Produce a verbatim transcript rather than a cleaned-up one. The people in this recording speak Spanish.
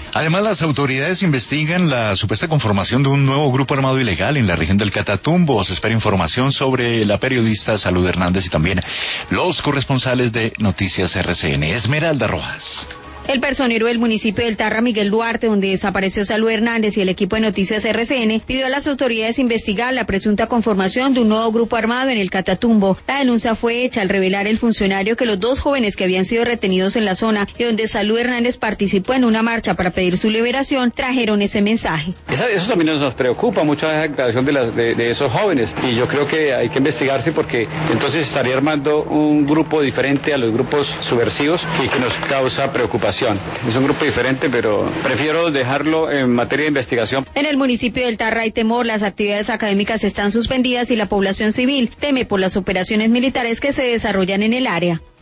Además, las autoridades investigan la supuesta conformación de un nuevo grupo armado ilegal en la región del Catatumbo. Se espera información sobre la periodista Salud Hernández y también los corresponsales de Noticias R C N. Esmeralda Rojas. El personero del municipio del Tarra, Miguel Duarte, donde desapareció Salud Hernández, y el equipo de Noticias R C N pidió a las autoridades investigar la presunta conformación de un nuevo grupo armado en el Catatumbo. La denuncia fue hecha al revelar el funcionario que los dos jóvenes que habían sido retenidos en la zona y donde Salud Hernández participó en una marcha para pedir su liberación, trajeron ese mensaje. Esa, eso también nos preocupa mucho, la declaración de, las, de, de esos jóvenes, y yo creo que hay que investigarse porque entonces estaría armando un grupo diferente a los grupos subversivos y que nos causa preocupación. Es un grupo diferente, pero prefiero dejarlo en materia de investigación. En el municipio del Tarra hay temor, las actividades académicas están suspendidas y la población civil teme por las operaciones militares que se desarrollan en el área.